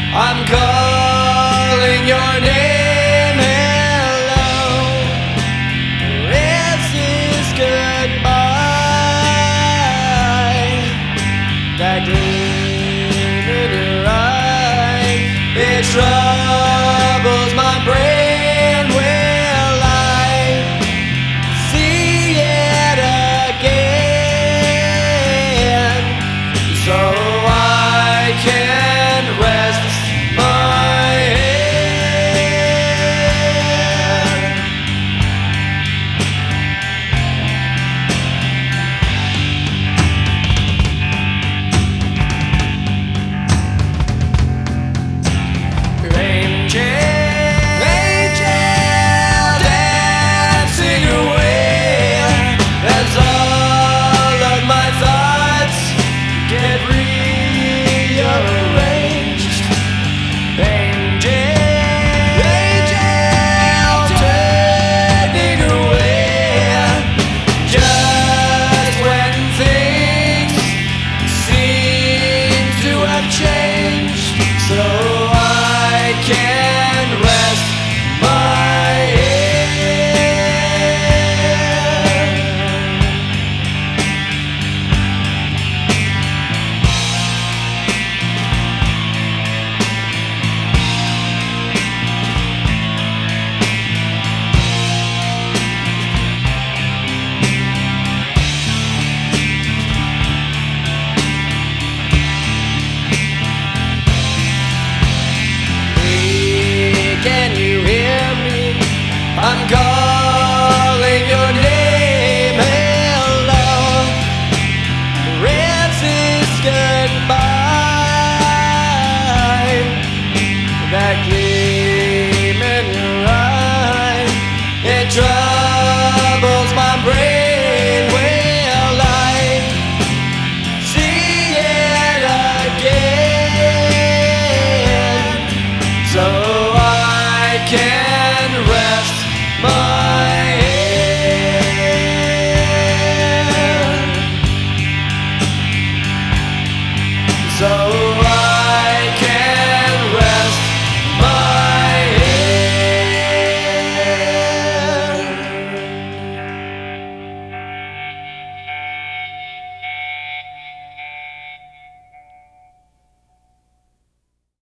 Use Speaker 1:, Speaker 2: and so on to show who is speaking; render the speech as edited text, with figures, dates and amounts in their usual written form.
Speaker 1: I'm calling your name. Hello, this is goodbye. That gleam in your eye, it troubles my brain. Will I see it again? So I can rest my head. Angel dancing away as all of my thoughts get rearranged. Angel turning away just when things seem to have changed, so I can rest my head. Can you hear me? I'm calling your name. Hello, this is goodbye. That gleam in your eye, it troubles my brain. Will I see it again? So I can rest my head. So